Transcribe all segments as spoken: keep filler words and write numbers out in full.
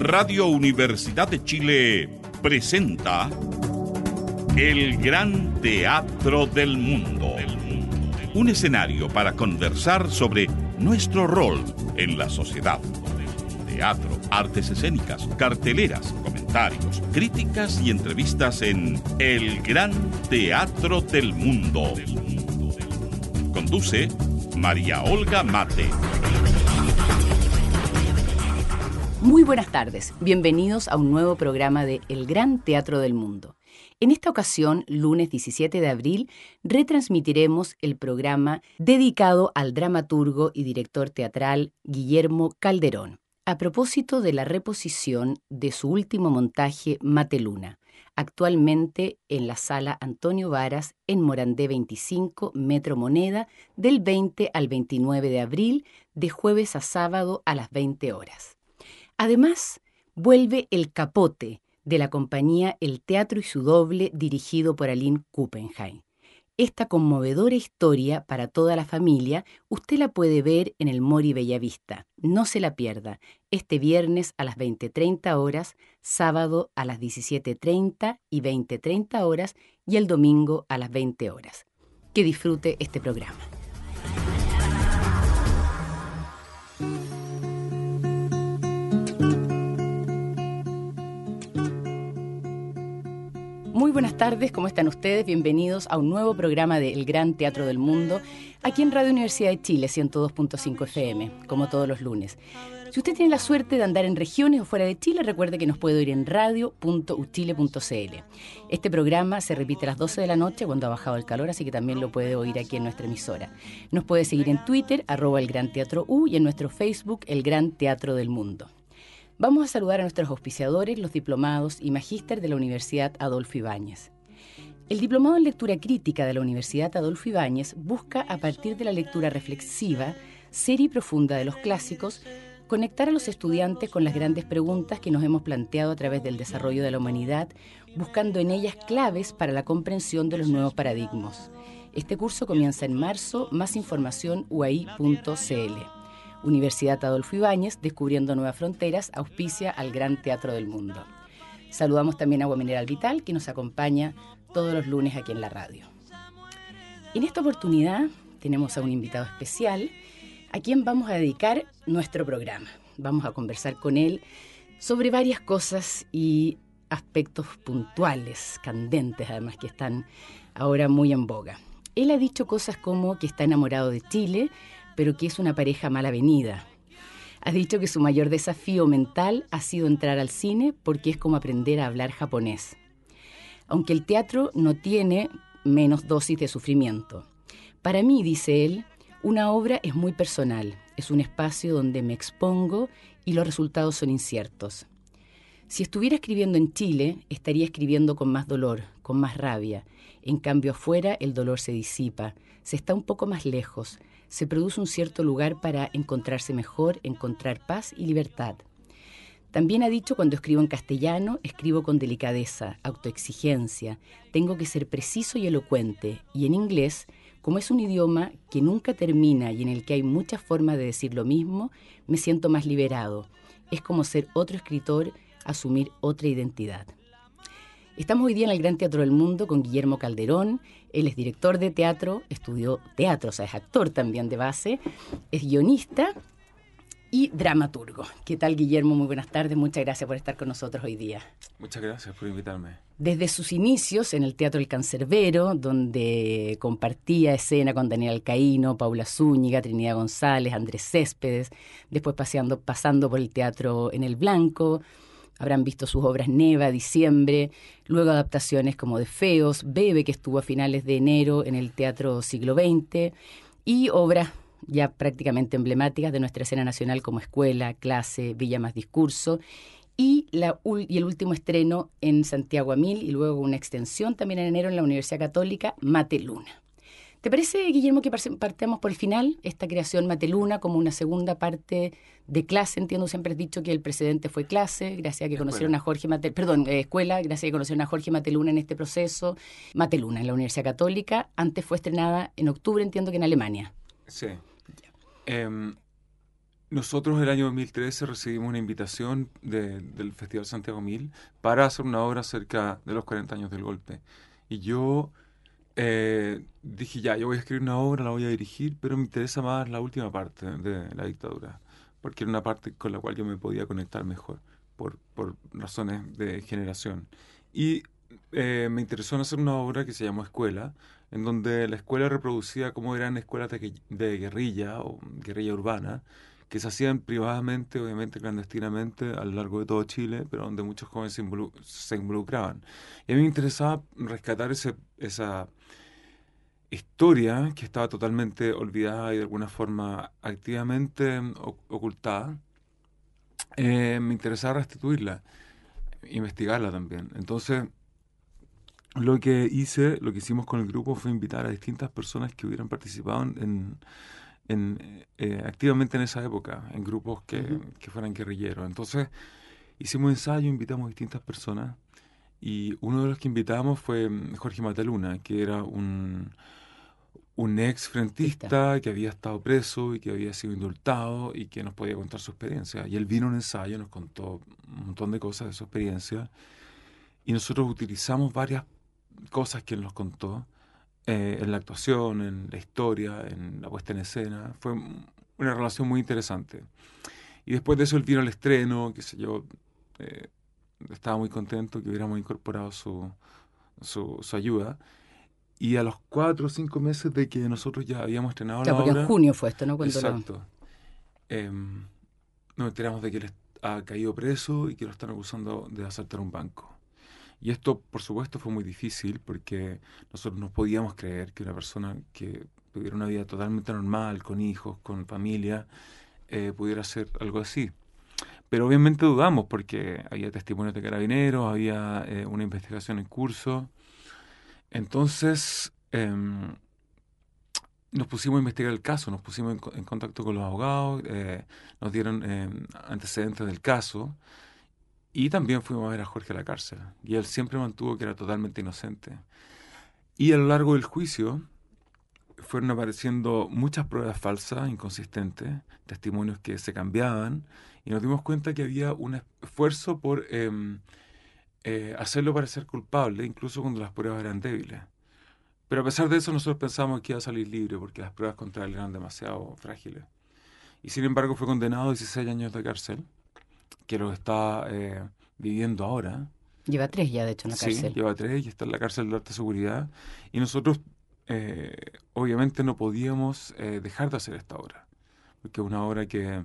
Radio Universidad de Chile presenta El Gran Teatro del Mundo. Un escenario para conversar sobre nuestro rol en la sociedad. Teatro, artes escénicas, carteleras, comentarios, críticas y entrevistas en El Gran Teatro del Mundo. Conduce María Olga Mate. Muy buenas tardes, bienvenidos a un nuevo programa de El Gran Teatro del Mundo. En esta ocasión, lunes diecisiete de abril, retransmitiremos el programa dedicado al dramaturgo y director teatral Guillermo Calderón, a propósito de la reposición de su último montaje Mateluna, actualmente en la Sala Antonio Varas en Morandé veinticinco, Metro Moneda, del veinte al veintinueve de abril, de jueves a sábado a las veinte horas. Además, vuelve El Capote, de la compañía El Teatro y su Doble, dirigido por Aline Kuppenheim. Esta conmovedora historia para toda la familia, usted la puede ver en el Mori Bellavista. No se la pierda, este viernes a las veinte treinta horas, sábado a las diecisiete treinta y veinte treinta horas y el domingo a las veinte horas. Que disfrute este programa. Muy buenas tardes, ¿cómo están ustedes? Bienvenidos a un nuevo programa de El Gran Teatro del Mundo, aquí en Radio Universidad de Chile, ciento dos punto cinco F M, como todos los lunes. Si usted tiene la suerte de andar en regiones o fuera de Chile, recuerde que nos puede oír en radio punto u chile punto c l. Este programa se repite a las doce de la noche cuando ha bajado el calor, así que también lo puede oír aquí en nuestra emisora. Nos puede seguir en Twitter, arroba El Gran Teatro U, y en nuestro Facebook, El Gran Teatro del Mundo. Vamos a saludar a nuestros auspiciadores, los diplomados y magíster de la Universidad Adolfo Ibáñez. El diplomado en lectura crítica de la Universidad Adolfo Ibáñez busca, a partir de la lectura reflexiva, seria y profunda de los clásicos, conectar a los estudiantes con las grandes preguntas que nos hemos planteado a través del desarrollo de la humanidad, buscando en ellas claves para la comprensión de los nuevos paradigmas. Este curso comienza en marzo, más información u a i punto c l. Universidad Adolfo Ibáñez, Descubriendo Nuevas Fronteras, auspicia al Gran Teatro del Mundo. Saludamos también a Agua Mineral Vital, que nos acompaña todos los lunes aquí en la radio. En esta oportunidad tenemos a un invitado especial, a quien vamos a dedicar nuestro programa. Vamos a conversar con él sobre varias cosas y aspectos puntuales, candentes además, que están ahora muy en boga. Él ha dicho cosas como que está enamorado de Chile, pero que es una pareja mal avenida. Ha dicho que su mayor desafío mental ha sido entrar al cine porque es como aprender a hablar japonés. Aunque el teatro no tiene menos dosis de sufrimiento. Para mí, dice él, una obra es muy personal, es un espacio donde me expongo y los resultados son inciertos. Si estuviera escribiendo en Chile, estaría escribiendo con más dolor, con más rabia. En cambio, afuera el dolor se disipa, se está un poco más lejos, se produce un cierto lugar para encontrarse mejor, encontrar paz y libertad. También ha dicho, cuando escribo en castellano, escribo con delicadeza, autoexigencia, tengo que ser preciso y elocuente, y en inglés, como es un idioma que nunca termina y en el que hay muchas formas de decir lo mismo, me siento más liberado. Es como ser otro escritor, asumir otra identidad. Estamos hoy día en el Gran Teatro del Mundo con Guillermo Calderón. Él es director de teatro, estudió teatro, o sea, es actor también de base, es guionista y dramaturgo. ¿Qué tal, Guillermo? Muy buenas tardes, muchas gracias por estar con nosotros hoy día. Muchas gracias por invitarme. Desde sus inicios en el Teatro El Cancerbero, donde compartía escena con Daniel Alcaíno, Paula Zúñiga, Trinidad González, Andrés Céspedes, después paseando, pasando por el Teatro en el Blanco. Habrán visto sus obras Neva, Diciembre, luego adaptaciones como de Feos, Bebe, que estuvo a finales de enero en el Teatro Siglo veinte, y obras ya prácticamente emblemáticas de nuestra escena nacional como Escuela, Clase, Villa Más Discurso, y, la, y el último estreno en Santiago a Mil, y luego una extensión también en enero en la Universidad Católica, Mateluna. ¿Te parece, Guillermo, que partamos por el final, esta creación Mateluna como una segunda parte de Clase? Entiendo, siempre has dicho que el precedente fue Clase, gracias a que Escuela. conocieron a Jorge Mateluna, perdón, eh, Escuela, gracias a que conocieron a Jorge Mateluna en este proceso. Mateluna en la Universidad Católica, antes fue estrenada en octubre, entiendo que en Alemania. Sí. Eh, Nosotros el año dos mil trece recibimos una invitación de, del Festival Santiago Mil para hacer una obra acerca de los cuarenta años del golpe. Y yo eh, dije, ya, yo voy a escribir una obra, la voy a dirigir, pero me interesa más la última parte de la dictadura, porque era una parte con la cual yo me podía conectar mejor, por, por razones de generación. Y eh, me interesó en hacer una obra que se llamó Escuela, en donde la escuela reproducía cómo eran escuelas de, de guerrilla o guerrilla urbana, que se hacían privadamente, obviamente clandestinamente, a lo largo de todo Chile, pero donde muchos jóvenes se, involu se involucraban. Y a mí me interesaba rescatar ese, esa historia que estaba totalmente olvidada y de alguna forma activamente ocultada. Eh, me interesaba restituirla, investigarla también. Entonces, lo que hice, lo que hicimos con el grupo fue invitar a distintas personas que hubieran participado en... En, eh, activamente en esa época, en grupos que, uh-huh. que fueran guerrilleros. Entonces, hicimos ensayo, invitamos a distintas personas, y uno de los que invitamos fue Jorge Mateluna, que era un, un ex frentista que había estado preso y que había sido indultado y que nos podía contar su experiencia. Y él vino a un ensayo, nos contó un montón de cosas de su experiencia, y nosotros utilizamos varias cosas que él nos contó, Eh, en la actuación, en la historia, en la puesta en escena. Fue una relación muy interesante. Y después de eso él vino al estreno, qué sé yo, eh, estaba muy contento que hubiéramos incorporado su, su, su ayuda. Y a los cuatro o cinco meses de que nosotros ya habíamos estrenado claro, la porque obra... en junio fue esto, ¿no? Cuando exacto. Lo... Eh, nos enteramos de que él ha caído preso y que lo están acusando de asaltar un banco. Y esto, por supuesto, fue muy difícil porque nosotros no podíamos creer que una persona que tuviera una vida totalmente normal, con hijos, con familia, eh, pudiera hacer algo así. Pero obviamente dudamos porque había testimonios de carabineros, había eh, una investigación en curso. Entonces, eh, nos pusimos a investigar el caso, nos pusimos en, en contacto con los abogados, eh, nos dieron eh, antecedentes del caso. Y también fuimos a ver a Jorge a la cárcel. Y él siempre mantuvo que era totalmente inocente. Y a lo largo del juicio fueron apareciendo muchas pruebas falsas, inconsistentes, testimonios que se cambiaban. Y nos dimos cuenta que había un esfuerzo por eh, eh, hacerlo parecer culpable, incluso cuando las pruebas eran débiles. Pero a pesar de eso nosotros pensamos que iba a salir libre porque las pruebas contra él eran demasiado frágiles. Y sin embargo fue condenado a dieciséis años de cárcel, que lo está eh, viviendo ahora. Lleva tres ya, de hecho, en la cárcel. Sí, lleva tres y está en la cárcel de alta seguridad. Y nosotros, eh, obviamente, no podíamos eh, dejar de hacer esta obra, porque es una obra que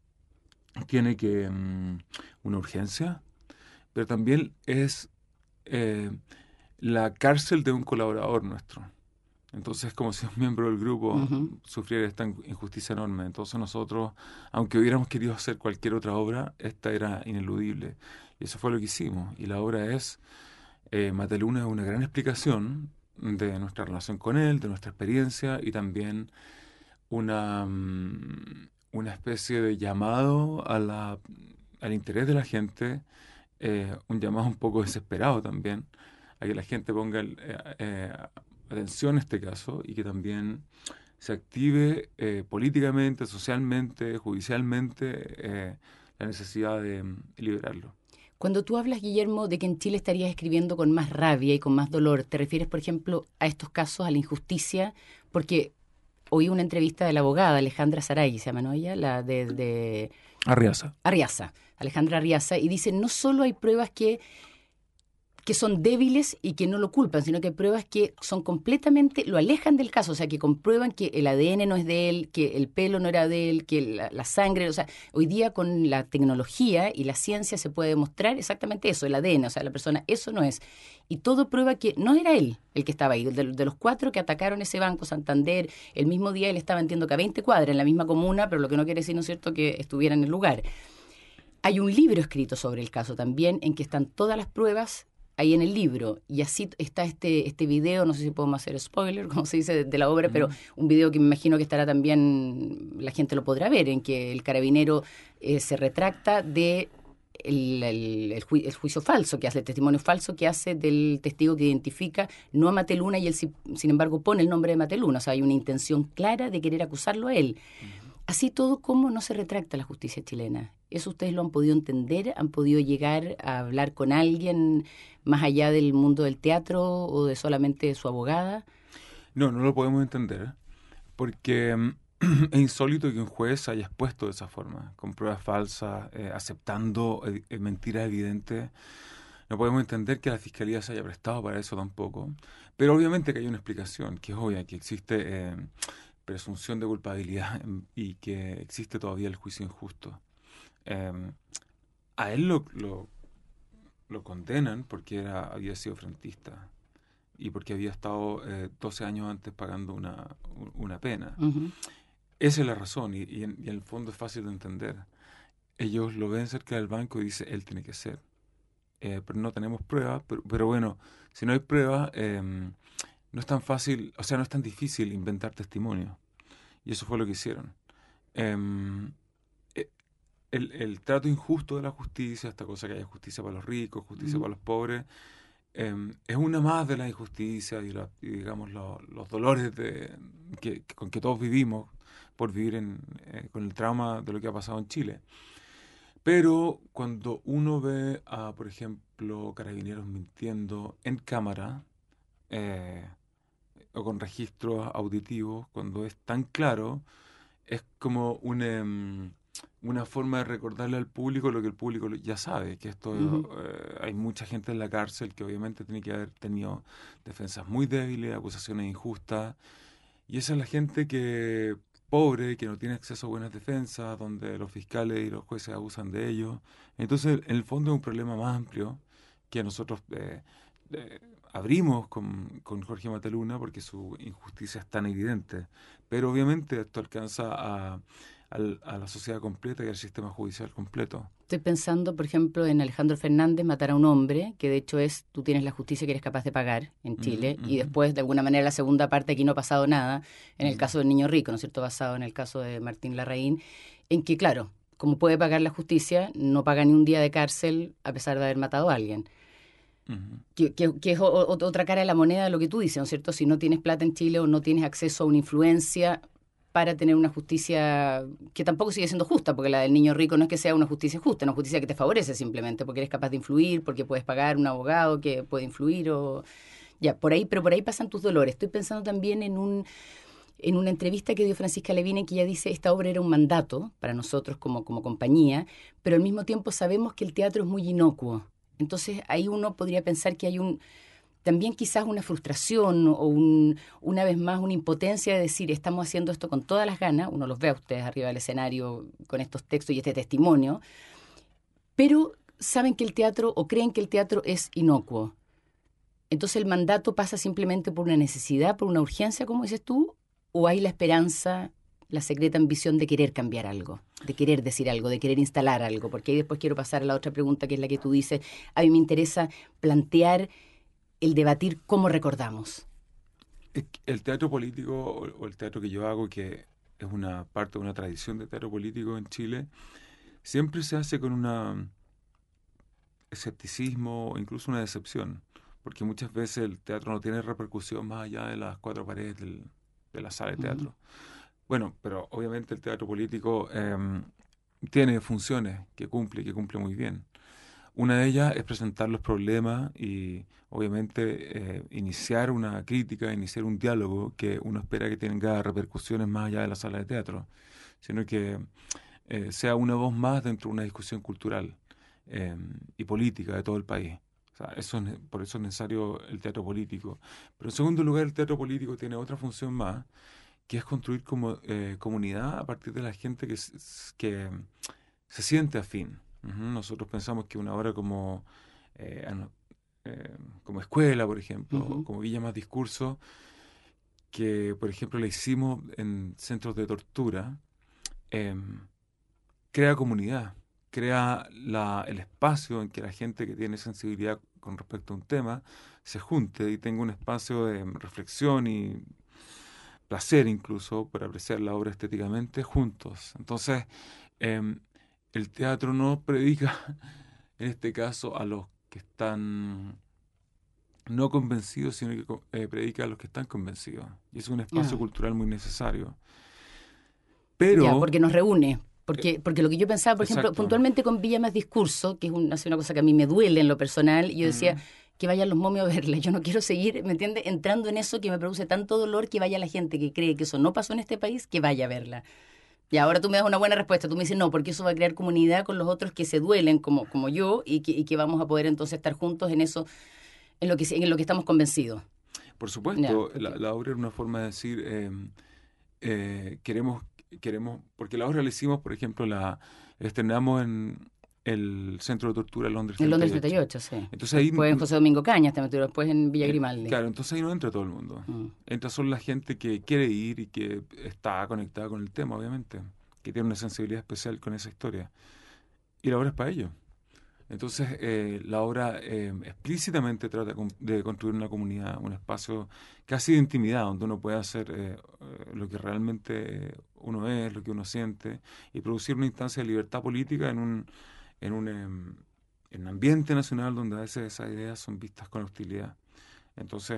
tiene que um, una urgencia, pero también es eh, la cárcel de un colaborador nuestro. Entonces es como si un miembro del grupo uh-huh. sufriera esta injusticia enorme. Entonces nosotros, aunque hubiéramos querido hacer cualquier otra obra, esta era ineludible. Y eso fue lo que hicimos. Y la obra es, eh, Mateluna es una gran explicación de nuestra relación con él, de nuestra experiencia, y también una, um, una especie de llamado a la, al interés de la gente, eh, un llamado un poco desesperado también, a que la gente ponga el, eh, eh, atención a este caso y que también se active eh, políticamente, socialmente, judicialmente eh, la necesidad de um, liberarlo. Cuando tú hablas, Guillermo, de que en Chile estarías escribiendo con más rabia y con más dolor, ¿te refieres, por ejemplo, a estos casos, a la injusticia? Porque oí una entrevista de la abogada Alejandra Saray, se llama, ¿no? Ella, la de... de... Arriaza. Arriaza, Alejandra Arriaza, y dice, no solo hay pruebas que... que son débiles y que no lo culpan, sino que hay pruebas que son completamente, lo alejan del caso, o sea, que comprueban que el A D N no es de él, que el pelo no era de él, que la, la sangre, o sea, hoy día con la tecnología y la ciencia se puede demostrar exactamente eso, el A D N, o sea, la persona, eso no es. Y todo prueba que no era él el que estaba ahí, de, de los cuatro que atacaron ese banco, Santander, el mismo día él estaba, entiendo que a veinte cuadras, en la misma comuna, pero lo que no quiere decir, ¿no es cierto?, que estuviera en el lugar. Hay un libro escrito sobre el caso también, en que están todas las pruebas ahí en el libro, y así está este este video, no sé si podemos hacer spoiler, como se dice, de, de la obra, mm. pero un video que me imagino que estará también, la gente lo podrá ver, en que el carabinero eh, se retracta de el, el, el, ju el juicio falso que hace, el testimonio falso que hace del testigo que identifica no a Mateluna, y él sin embargo pone el nombre de Mateluna, o sea, hay una intención clara de querer acusarlo a él. Mm. Así todo, ¿cómo no se retracta la justicia chilena? ¿Eso ustedes lo han podido entender? ¿Han podido llegar a hablar con alguien más allá del mundo del teatro o de solamente su abogada? No, no lo podemos entender, porque mm, es insólito que un juez haya expuesto de esa forma, con pruebas falsas, eh, aceptando eh, mentiras evidentes. No podemos entender que la Fiscalía se haya prestado para eso tampoco. Pero obviamente que hay una explicación, que es obvia, que existe eh, presunción de culpabilidad y que existe todavía el juicio injusto. Eh, a él lo, lo, lo condenan porque era, había sido frentista y porque había estado eh, doce años antes pagando una, una pena. Uh-huh. Esa es la razón y, y, en, y en el fondo es fácil de entender. Ellos lo ven cerca del banco y dicen, él tiene que ser. Eh, pero no tenemos pruebas, pero, pero bueno, si no hay pruebas, eh, no es tan fácil, o sea, no es tan difícil inventar testimonio. Y eso fue lo que hicieron. Eh, el, el trato injusto de la justicia, esta cosa que haya justicia para los ricos, justicia Uh-huh. para los pobres, eh, es una más de la injusticia y, la, y digamos, lo, los dolores de, que, que, con que todos vivimos por vivir en, eh, con el trauma de lo que ha pasado en Chile. Pero cuando uno ve a, por ejemplo, carabineros mintiendo en cámara eh, o con registros auditivos, cuando es tan claro, es como una, um, una forma de recordarle al público lo que el público ya sabe, que esto Uh-huh. eh, hay mucha gente en la cárcel que obviamente tiene que haber tenido defensas muy débiles, acusaciones injustas, y esa es la gente que pobre, que no tiene acceso a buenas defensas, donde los fiscales y los jueces abusan de ellos. Entonces, en el fondo es un problema más amplio que nosotros eh, eh, abrimos con, con Jorge Mateluna porque su injusticia es tan evidente. Pero obviamente esto alcanza a, a, a la sociedad completa y al sistema judicial completo. Estoy pensando, por ejemplo, en Alejandro Fernández matar a un hombre, que de hecho es, tú tienes la justicia que eres capaz de pagar en Chile, Uh-huh, y uh-huh. después, de alguna manera, la segunda parte, aquí no ha pasado nada, en el Uh-huh. caso del niño rico, ¿no es cierto?, basado en el caso de Martín Larraín, en que, claro, como puede pagar la justicia, no paga ni un día de cárcel a pesar de haber matado a alguien. Uh-huh. Que, que, que es o, o, otra cara de la moneda de lo que tú dices, ¿no es cierto? Si no tienes plata en Chile o no tienes acceso a una influencia para tener una justicia que tampoco sigue siendo justa, porque la del niño rico no es que sea una justicia justa, una justicia que te favorece simplemente, porque eres capaz de influir, porque puedes pagar un abogado que puede influir o... Ya, por ahí, pero por ahí pasan tus dolores. Estoy pensando también en un... en una entrevista que dio Francisca Levine, que ella dice, esta obra era un mandato para nosotros como, como compañía, pero al mismo tiempo sabemos que el teatro es muy inocuo. Entonces ahí uno podría pensar que hay un también quizás una frustración o un, una vez más una impotencia de decir, estamos haciendo esto con todas las ganas, uno los ve a ustedes arriba del escenario con estos textos y este testimonio, pero saben que el teatro o creen que el teatro es inocuo. Entonces el mandato pasa simplemente por una necesidad, por una urgencia, como dices tú, o hay la esperanza, la secreta ambición de querer cambiar algo, de querer decir algo, de querer instalar algo, porque ahí después quiero pasar a la otra pregunta, que es la que tú dices, a mí me interesa plantear el debatir cómo recordamos. El teatro político o el teatro que yo hago, que es una parte de una tradición de teatro político en Chile, siempre se hace con un escepticismo o incluso una decepción, porque muchas veces el teatro no tiene repercusión más allá de las cuatro paredes del, de la sala de teatro. Uh-huh. Bueno, pero obviamente el teatro político eh, tiene funciones que cumple, que cumple muy bien. Una de ellas es presentar los problemas y obviamente eh, iniciar una crítica, iniciar un diálogo que uno espera que tenga repercusiones más allá de la sala de teatro, sino que eh, sea una voz más dentro de una discusión cultural eh, y política de todo el país. O sea, eso es, por eso es necesario el teatro político. Pero en segundo lugar, el teatro político tiene otra función más, que es construir como, eh, comunidad a partir de la gente que, que se siente afín. Uh-huh. Nosotros pensamos que una obra como, eh, eh, como Escuela, por ejemplo, uh-huh. como Villa Más Discurso, que por ejemplo la hicimos en centros de tortura, eh, crea comunidad, crea la, el espacio en que la gente que tiene sensibilidad con respecto a un tema se junte y tenga un espacio de reflexión y placer incluso por apreciar la obra estéticamente juntos. Entonces, eh, el teatro no predica, en este caso, a los que están no convencidos, sino que eh, predica a los que están convencidos. Y es un espacio ah. cultural muy necesario. Pero... Ya, porque nos reúne. Porque, porque lo que yo pensaba, por Exacto. ejemplo, puntualmente con Villa Más Discurso, que es una, es una cosa que a mí me duele en lo personal, y yo decía, Mm. que vayan los momios a verla. Yo no quiero seguir, ¿me entiendes?, entrando en eso que me produce tanto dolor, que vaya la gente que cree que eso no pasó en este país, que vaya a verla. Y ahora tú me das una buena respuesta. Tú me dices, no, porque eso va a crear comunidad con los otros que se duelen como, como yo y que, y que vamos a poder entonces estar juntos en eso, en lo que, en lo que estamos convencidos. Por Ya, supuesto, porque- la, la obra era una forma de decir, eh, eh, queremos, queremos, porque la obra la hicimos, por ejemplo, la estrenamos en el Centro de Tortura Londres En Londres treinta y ocho. treinta y ocho, sí. Entonces ahí, Después en José Domingo Cañas también, pero después en Villa eh, Grimaldi. claro, entonces ahí no entra todo el mundo. Mm. Entra solo la gente que quiere ir y que está conectada con el tema, obviamente, que tiene una sensibilidad especial con esa historia. Y la obra es para ellos. Entonces, eh, la obra eh, explícitamente trata con- de construir una comunidad, un espacio casi de intimidad, donde uno puede hacer eh, eh, lo que realmente uno es, lo que uno siente, y producir una instancia de libertad política en un, en un, em, en un ambiente nacional donde a veces esas ideas son vistas con hostilidad. Entonces,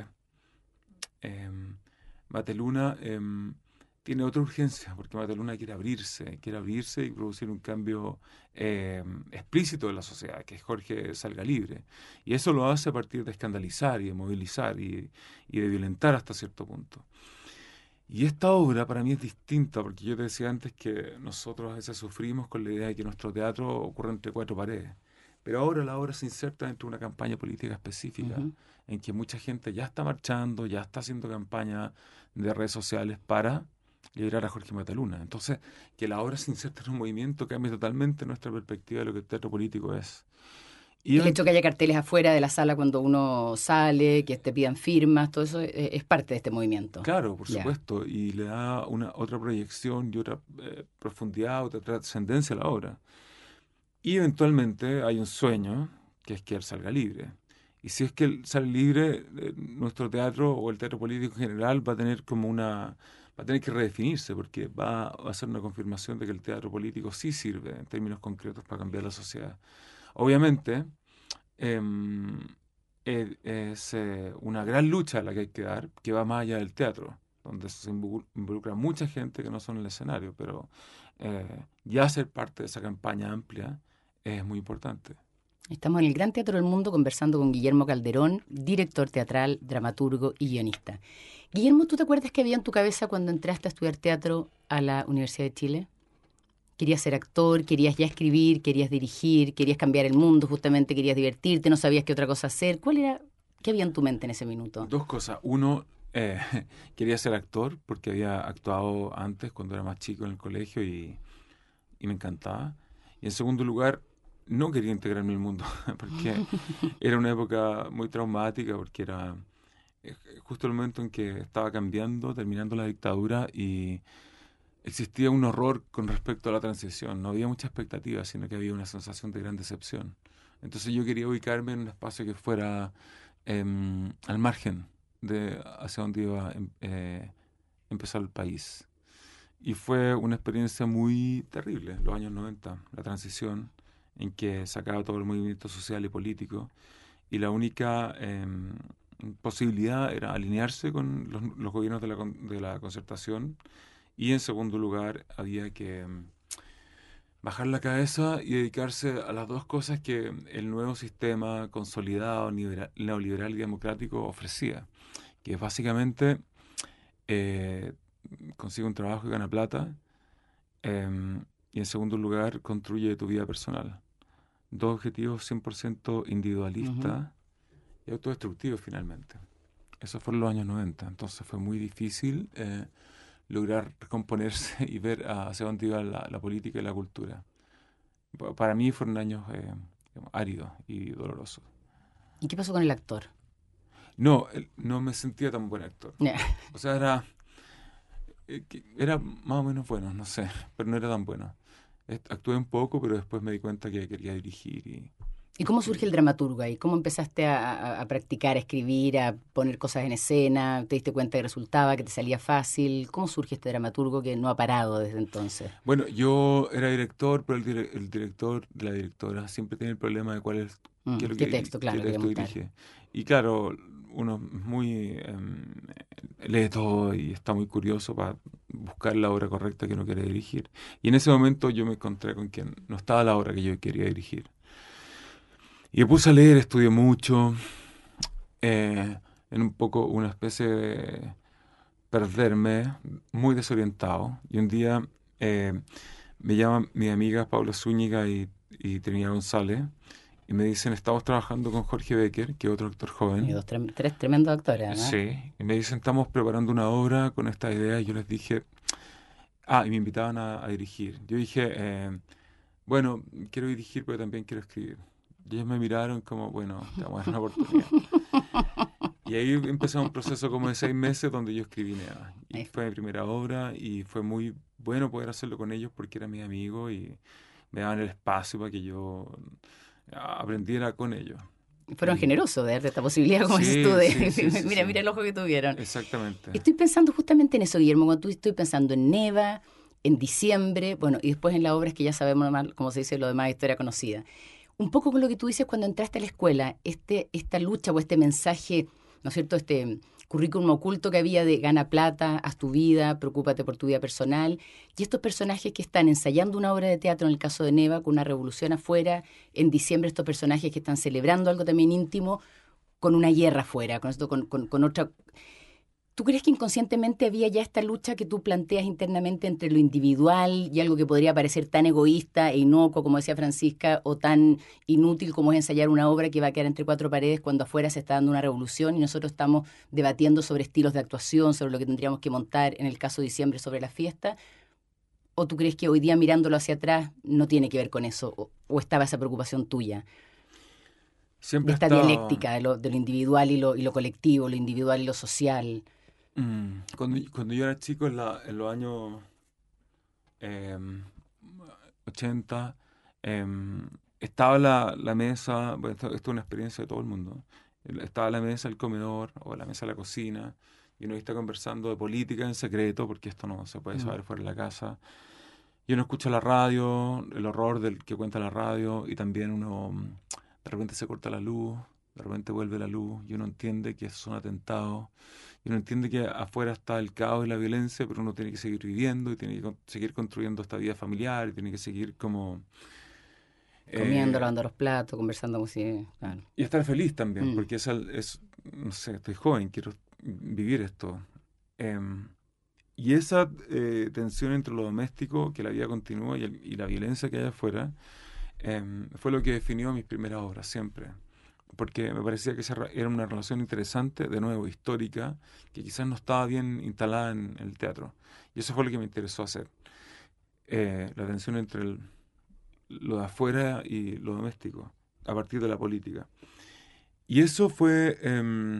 em, Mateluna em, tiene otra urgencia, porque Mateluna quiere abrirse, quiere abrirse y producir un cambio em, explícito de la sociedad, que Jorge salga libre. Y eso lo hace a partir de escandalizar y de movilizar y, y de violentar hasta cierto punto. Y esta obra para mí es distinta, porque yo te decía antes que nosotros a veces sufrimos con la idea de que nuestro teatro ocurre entre cuatro paredes. Pero ahora la obra se inserta dentro de una campaña política específica, Ujú. en que mucha gente ya está marchando, ya está haciendo campaña de redes sociales para liberar a Jorge Mateluna. Entonces, que la obra se inserta en un movimiento cambia totalmente nuestra perspectiva de lo que el teatro político es. Y El hecho que haya carteles afuera de la sala cuando uno sale, que te pidan firmas, todo eso es, es parte de este movimiento. claro, por Ya. supuesto, y le da una otra proyección y otra eh, profundidad, otra trascendencia a la obra. Y eventualmente hay un sueño, que es que él salga libre. Y si es que él sale libre, eh, nuestro teatro o el teatro político en general va a tener como una, va a tener que redefinirse, porque va, va a ser una confirmación de que el teatro político sí sirve en términos concretos para cambiar la sociedad. Obviamente, em, eh, es eh, una gran lucha la que hay que dar, que va más allá del teatro, donde se invu- involucra mucha gente que no son el escenario, pero eh, ya ser parte de esa campaña amplia es muy importante. Estamos en el Gran Teatro del Mundo conversando con Guillermo Calderón, director teatral, dramaturgo y guionista. Guillermo, ¿tú te acuerdas qué había en tu cabeza cuando entraste a estudiar teatro a la Universidad de Chile? ¿Querías ser actor? ¿Querías ya escribir? ¿Querías dirigir? ¿Querías cambiar el mundo? Justamente querías divertirte, no sabías qué otra cosa hacer. ¿Cuál era, qué había en tu mente en ese minuto? Dos cosas. Uno, eh, quería ser actor porque había actuado antes cuando era más chico en el colegio y, y me encantaba. Y en segundo lugar, no quería integrarme al mundo porque era una época muy traumática, porque era eh, justo el momento en que estaba cambiando, terminando la dictadura y existía un horror con respecto a la transición. No había mucha expectativa, sino que había una sensación de gran decepción. Entonces yo quería ubicarme en un espacio que fuera em, al margen de hacia donde iba a em- eh, empezar el país. Y fue una experiencia muy terrible, los años noventa, la transición, en que se acaba todo el movimiento social y político, y la única em, posibilidad era alinearse con los, los gobiernos de la, con- de la concertación, y en segundo lugar había que em, bajar la cabeza y dedicarse a las dos cosas que el nuevo sistema consolidado, neoliberal neoliberal y democrático ofrecía, que es básicamente eh, consigue un trabajo y gana plata, em, y en segundo lugar construye tu vida personal. Dos objetivos cien por ciento Ujú. individualistas y autodestructivos finalmente. Eso fue en los años noventa, entonces fue muy difícil eh, lograr recomponerse y ver ah, hacia dónde iba la, la política y la cultura. Pa- Para mí fueron años eh, digamos, áridos y dolorosos. ¿Y qué pasó con el actor? No, el- no me sentía tan buen actor. Ya. O sea, era, eh, que- era más o menos bueno, no sé, pero no era tan bueno. Est- Actué un poco, pero después me di cuenta que quería dirigir y, ¿Y cómo surge el dramaturgo ahí? ¿Cómo empezaste a, a, a practicar, a escribir, a poner cosas en escena? ¿Te diste cuenta que resultaba, que te salía fácil? ¿Cómo surge este dramaturgo que no ha parado desde entonces? Bueno, yo era director, pero el, dire- el director de la directora siempre tiene el problema de cuál es, Mm, qué, es lo ¿qué que, texto, qué claro, quería texto montar? dirige. Y claro, uno es muy em, lee todo y está muy curioso para buscar la obra correcta que uno quiere dirigir. Y en ese momento yo me encontré con que no estaba la obra que yo quería dirigir. Y me puse a leer, estudié mucho, eh, en un poco una especie de perderme, muy desorientado. Y un día eh, me llaman mis amigas Paula Zúñiga y, y Trinidad González y me dicen, estamos trabajando con Jorge Becker, que es otro actor Y joven. dos, tre- tres tremendos actores, además. Sí, y me dicen, estamos preparando una obra con esta idea. Y yo les dije, ah, y me invitaban a, a dirigir. Yo dije, eh, bueno, quiero dirigir, pero también quiero escribir. Y ellos me miraron como, bueno, te vamos a dar una oportunidad. Y ahí empezó un proceso como de seis meses donde yo escribí Nea. Y Ahí fue mi primera obra y fue muy bueno poder hacerlo con ellos porque eran mis amigos y me daban el espacio para que yo aprendiera con ellos. fueron Y generosos de darte esta posibilidad, como dices tú, sí, de sí, sí, sí, mira, sí. mira el ojo que tuvieron. Exactamente. Estoy pensando justamente en eso, Guillermo, cuando tú estoy pensando en Neva, en diciembre, bueno, y después en las obras que ya sabemos, más, como se dice, lo demás, historia conocida. Un poco con lo que tú dices cuando entraste a la escuela, este, esta lucha o este mensaje, ¿no es cierto?, este currículum oculto que había de gana plata, haz tu vida, preocúpate por tu vida personal, y estos personajes que están ensayando una obra de teatro, en el caso de Neva, con una revolución afuera, en diciembre estos personajes que están celebrando algo también íntimo, con una guerra afuera, con, esto, con, con, con otra... ¿Tú crees que inconscientemente había ya esta lucha que tú planteas internamente entre lo individual y algo que podría parecer tan egoísta e inocuo, como decía Francisca, o tan inútil como es ensayar una obra que va a quedar entre cuatro paredes cuando afuera se está dando una revolución y nosotros estamos debatiendo sobre estilos de actuación, sobre lo que tendríamos que montar en el caso de diciembre sobre la fiesta? ¿O tú crees que hoy día mirándolo hacia atrás no tiene que ver con eso? ¿O, o estaba esa preocupación tuya? De Siempre esta está... dialéctica de lo, de lo individual y lo, y lo colectivo, lo individual y lo social. mm, cuando, cuando yo era chico, en, la, en los años eh, ochenta, eh, estaba la, la mesa, bueno, esto, esto es una experiencia de todo el mundo, el- estaba la mesa del comedor o la mesa de la cocina y uno está conversando de política en secreto porque esto no se puede Mm. saber fuera de la casa. Y uno escucha la radio, el horror del que cuenta la radio y también uno mm, de repente se corta la luz, de repente vuelve la luz y uno entiende que eso es un atentado y uno entiende que afuera está el caos y la violencia, pero uno tiene que seguir viviendo y tiene que con- seguir construyendo esta vida familiar y tiene que seguir como... Comiendo, eh, lavando los platos, conversando como si... Claro. y estar feliz también, Mm. porque es, al- es, no sé, estoy joven, quiero vivir esto. Em, y esa eh, tensión entre lo doméstico, que la vida continúa, y, el- y la violencia que hay afuera, em, fue lo que definió mis primeras obras siempre. Porque me parecía que esa ra- era una relación interesante, de nuevo, histórica, que quizás no estaba bien instalada en el teatro. Y eso fue lo que me interesó hacer. Eh, la tensión entre el- lo de afuera y lo doméstico, a partir de la política. Y eso fue em,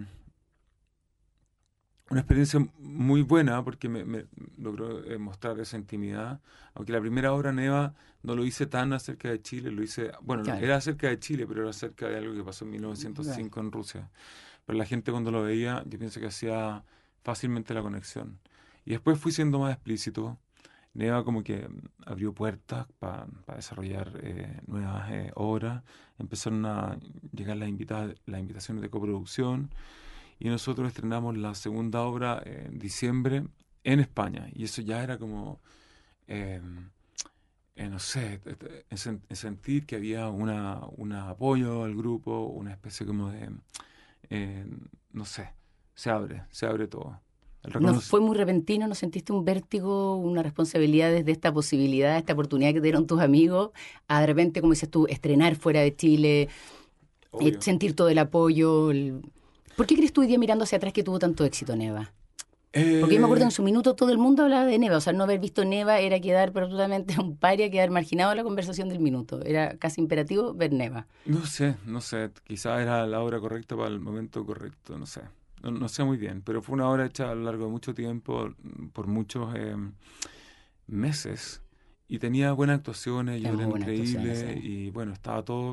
una experiencia muy buena porque me, me logró eh, mostrar esa intimidad. Aunque la primera obra, Neva, no lo hice tan acerca de Chile, lo hice, bueno, Claro. era acerca de Chile, pero era acerca de algo que pasó en mil novecientos cinco en Rusia. Pero la gente cuando lo veía, yo pienso que hacía fácilmente la conexión. Y después fui siendo más explícito. Neva como que mm, abrió puertas para desarrollar eh, nuevas eh, obras. Empezaron a llegar las, invita- las invitaciones de coproducción y nosotros estrenamos la segunda obra en diciembre en España. Y eso ya era como, eh, eh, no sé, t- t- en, sen- en sentir que había una, un apoyo al grupo, una especie como de, eh, no sé, se abre, se abre todo. El ¿No reconoc- fue muy repentino? ¿No sentiste un vértigo, una responsabilidad desde esta posibilidad, esta oportunidad que te dieron tus amigos, a de repente, como dices tú, estrenar fuera de Chile, eh, Obvio. sentir todo el apoyo? el- ¿Por qué crees tú hoy día mirando hacia atrás que tuvo tanto éxito Neva? Porque yo me acuerdo en Eh, su minuto todo el mundo hablaba de Neva, o sea, no haber visto Neva era quedar absolutamente un paria, quedar marginado de la conversación del minuto. Era casi imperativo ver Neva. no sé, no sé, quizá era la hora correcta para el momento correcto, no sé. No, no sé muy bien, pero fue una obra hecha a lo largo de mucho tiempo, mm, por muchos eh, meses, y tenía buenas actuaciones, yo Tenemos era buenas actuaciones, increíble, sí. y bueno, estaba todo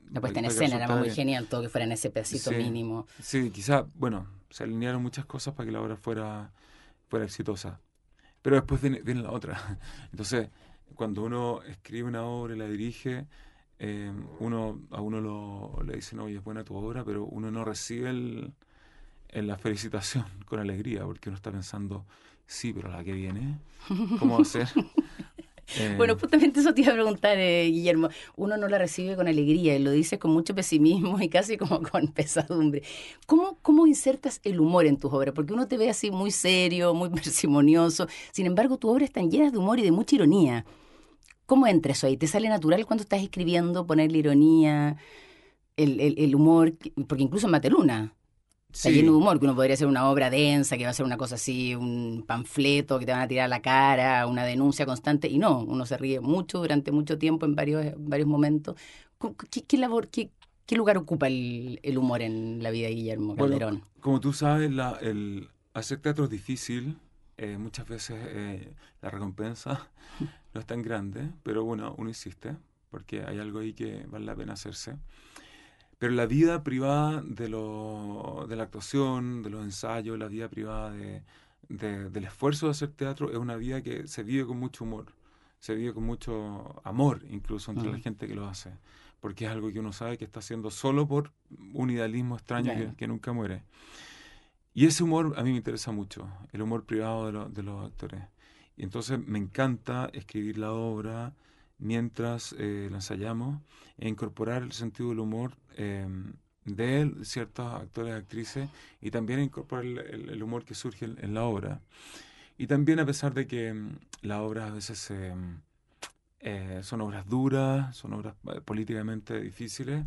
La puesta en para que escena era muy resultara genial, todo que fuera en ese pedacito sí, mínimo. Sí, quizá, bueno, se alinearon muchas cosas para que la obra fuera, fuera exitosa. Pero después viene, viene la otra. Entonces, cuando uno escribe una obra y la dirige, eh, uno a uno lo, le dicen, oye, es buena tu obra, pero uno no recibe el, el- la felicitación con alegría, porque uno está pensando, sí, pero la que viene, ¿cómo va a ser? Eh, Bueno, justamente eso te iba a preguntar, eh, Guillermo. Uno no la recibe con alegría y lo dices con mucho pesimismo y casi como con pesadumbre. ¿Cómo, cómo insertas el humor en tus obras? Porque uno te ve así muy serio, muy parsimonioso. Sin embargo, tus obras están llenas de humor y de mucha ironía. ¿Cómo entra eso ahí? ¿Te sale natural cuando estás escribiendo ponerle ironía, el, el, el humor? Porque incluso en Mateluna está lleno de sí, humor, que uno podría hacer una obra densa, que va a ser una cosa así, un panfleto que te van a tirar a la cara, una denuncia constante, y no, uno se ríe mucho durante mucho tiempo en varios, varios momentos. Cu- ¿Qué, qué labor, qué, qué lugar ocupa el, el humor en la vida de Guillermo bueno, c- Calderón? como tú sabes, la, el, hacer teatro es difícil. Eh, muchas veces eh, la recompensa no es tan grande, pero bueno, uno insiste, porque hay algo ahí que vale la pena hacerse. Pero la vida privada de, lo, de la actuación, de los ensayos, la vida privada de, de- del esfuerzo de hacer teatro es una vida que se vive con mucho humor, se vive con mucho amor incluso entre la Mm, gente que lo hace, porque es algo que uno sabe que está haciendo solo por un idealismo extraño que, claro. que nunca muere. Y ese humor a mí me interesa mucho, el humor privado de, lo- de los actores. Y entonces me encanta escribir la obra mientras eh, la ensayamos e incorporar el sentido del humor eh, de él, ciertos actores y actrices, y también incorporar el, el- el humor que surge en, en la obra. Y también a pesar de que mm, las obras a veces eh, eh, son obras duras, son obras eh, políticamente difíciles,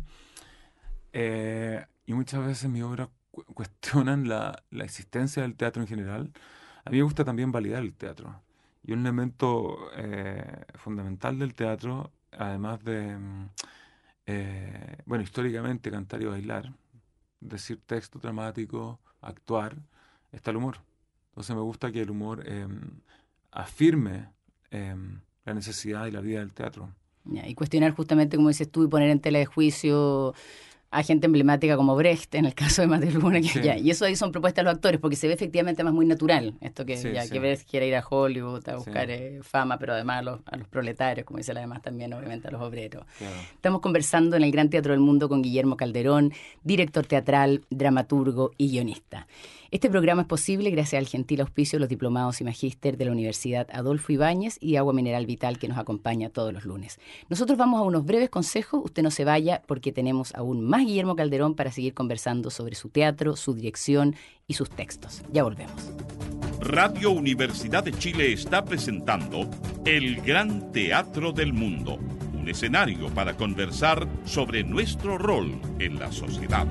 eh, y muchas veces mis obras cu- cuestionan la, la existencia del teatro en general. A mí me gusta también validar el teatro. Y un elemento eh, fundamental del teatro, además de, mm, eh, bueno, históricamente cantar y bailar, decir texto dramático, actuar, está el humor. Entonces me gusta que el humor eh, afirme eh, la necesidad y la vida del teatro. Ya, y cuestionar justamente, como dices tú, y poner en tela de juicio a gente emblemática como Brecht, en el caso de Mateluna, que Sí, ya, y eso ahí son propuestas de los actores, porque se ve efectivamente más muy natural, esto que sí, ya sí, que Brecht quiere ir a Hollywood a sí, buscar eh, fama, pero además a los, a los proletarios, como dice la demás también, obviamente a los obreros. claro. Estamos conversando en el Gran Teatro del Mundo con Guillermo Calderón, director teatral, dramaturgo y guionista. Este programa es posible gracias al gentil auspicio de los diplomados y magíster de la Universidad Adolfo Ibáñez y Agua Mineral Vital que nos acompaña todos los lunes. Nosotros vamos a unos breves consejos, usted no se vaya porque tenemos aún más Guillermo Calderón para seguir conversando sobre su teatro, su dirección y sus textos. Ya volvemos. Radio Universidad de Chile está presentando El Gran Teatro del Mundo, un escenario para conversar sobre nuestro rol en la sociedad.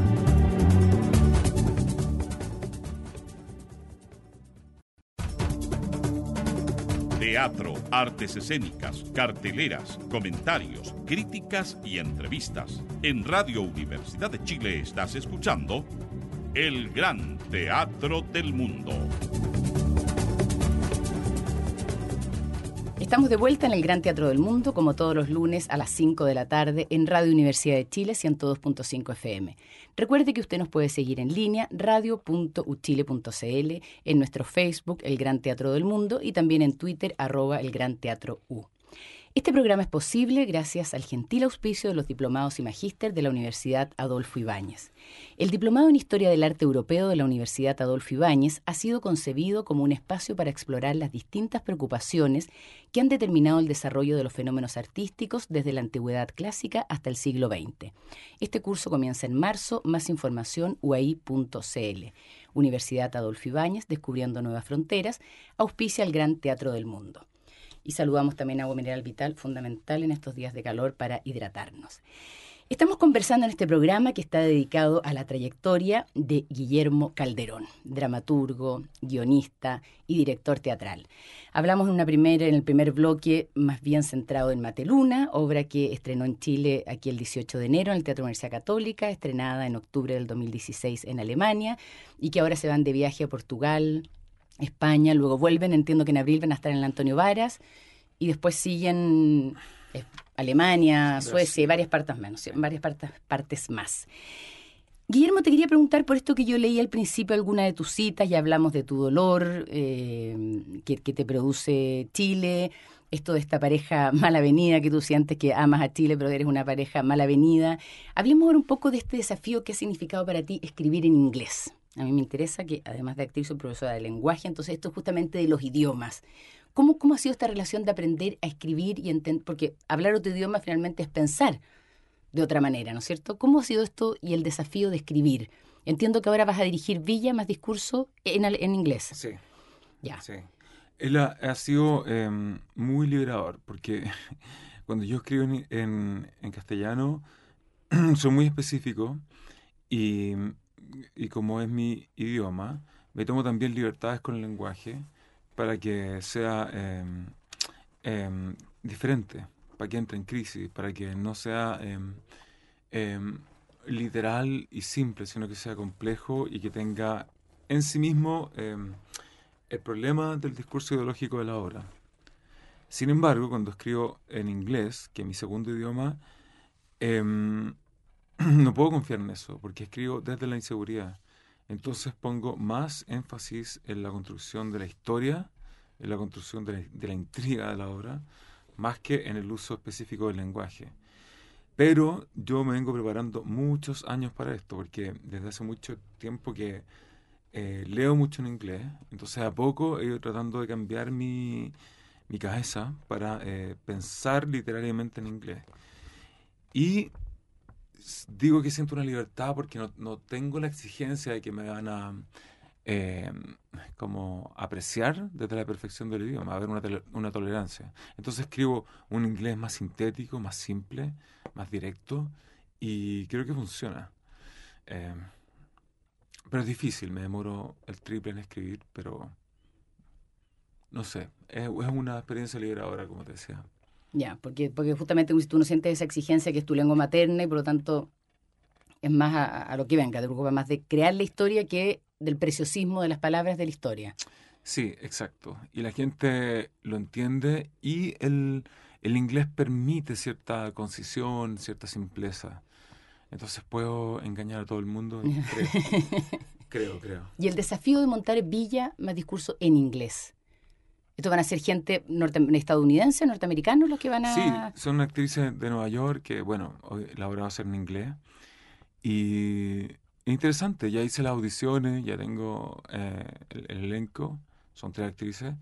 Teatro, artes escénicas, carteleras, comentarios, críticas y entrevistas. En Radio Universidad de Chile estás escuchando El Gran Teatro del Mundo. Estamos de vuelta en el Gran Teatro del Mundo, como todos los lunes a las cinco de la tarde en Radio Universidad de Chile ciento dos punto cinco F M. Recuerde que usted nos puede seguir en línea radio punto u chile punto c l, en nuestro Facebook El Gran Teatro del Mundo y también en Twitter arroba El Gran Teatro U. Este programa es posible gracias al gentil auspicio de los diplomados y magíster de la Universidad Adolfo Ibáñez. El Diplomado en Historia del Arte Europeo de la Universidad Adolfo Ibáñez ha sido concebido como un espacio para explorar las distintas preocupaciones que han determinado el desarrollo de los fenómenos artísticos desde la antigüedad clásica hasta el siglo veinte. Este curso comienza en marzo, más información u a i punto c l. Universidad Adolfo Ibáñez, Descubriendo Nuevas Fronteras, auspicia el Gran Teatro del Mundo. Y saludamos también a Agua Mineral Vital, fundamental en estos días de calor para hidratarnos. Estamos conversando en este programa que está dedicado a la trayectoria de Guillermo Calderón, dramaturgo, guionista y director teatral. Hablamos en, una primera, en el primer bloque más bien centrado en Mateluna, obra que estrenó en Chile aquí el dieciocho de enero en el Teatro Universidad Católica, estrenada en octubre del dos mil dieciséis en Alemania y que ahora se van de viaje a Portugal, España, luego vuelven, entiendo que en abril van a estar en el Antonio Varas y después siguen eh, Alemania, Suecia y varias partes menos, sí, varias partes, partes más. Guillermo, te quería preguntar por esto que yo leí al principio alguna de tus citas, ya hablamos de tu dolor eh, que, que te produce Chile, esto de esta pareja mal avenida que tú sientes que amas a Chile, pero eres una pareja mal avenida. Hablemos ahora un poco de este desafío que ha significado para ti escribir en inglés. A mí me interesa que, además de actriz, soy profesora de lenguaje, entonces esto es justamente de los idiomas. ¿Cómo, cómo ha sido esta relación de aprender a escribir y entender? Porque hablar otro idioma finalmente es pensar de otra manera, ¿no es cierto? ¿Cómo ha sido esto y el desafío de escribir? Entiendo que ahora vas a dirigir Villa más discurso en, en inglés. Sí. Ya. Sí. Él ha, ha sido eh, muy liberador, porque cuando yo escribo en, en, en castellano, soy muy específico y, y como es mi idioma, me tomo también libertades con el lenguaje para que sea eh, eh, diferente, para que entre en crisis, para que no sea eh, eh, literal y simple, sino que sea complejo y que tenga en sí mismo eh, el problema del discurso ideológico de la obra. Sin embargo, cuando escribo en inglés, que es mi segundo idioma, eh, no puedo confiar en eso, porque escribo desde la inseguridad. Entonces pongo más énfasis en la construcción de la historia, en la construcción de la, de la intriga de la obra, más que en el uso específico del lenguaje. Pero yo me vengo preparando muchos años para esto, porque desde hace mucho tiempo que eh, leo mucho en inglés, entonces a poco he ido tratando de cambiar mi, mi cabeza para eh, pensar literariamente en inglés. Y digo que siento una libertad porque no, no tengo la exigencia de que me van a eh, como apreciar desde la perfección del idioma, a haber una, una tolerancia. Entonces escribo un inglés más sintético, más simple, más directo, y creo que funciona. Eh, pero es difícil, me demoro el triple en escribir, pero no sé, es, es una experiencia liberadora, como te decía. Ya, porque, porque justamente tú no sientes esa exigencia que es tu lengua materna y por lo tanto es más a, a lo que venga, te preocupa más de crear la historia que del preciosismo de las palabras de la historia. Sí, exacto. Y la gente lo entiende y el, el inglés permite cierta concisión, cierta simpleza. Entonces puedo engañar a todo el mundo, creo. Creo, creo. Y el desafío de montar Villa más discurso en inglés. ¿Estos van a ser gente norte estadounidense, norteamericanos los que van Sí, a...? son actrices de Nueva York que, bueno, hoy la obra va a ser en inglés. Y es interesante, ya hice las audiciones, ya tengo eh, el, el elenco, son tres actrices,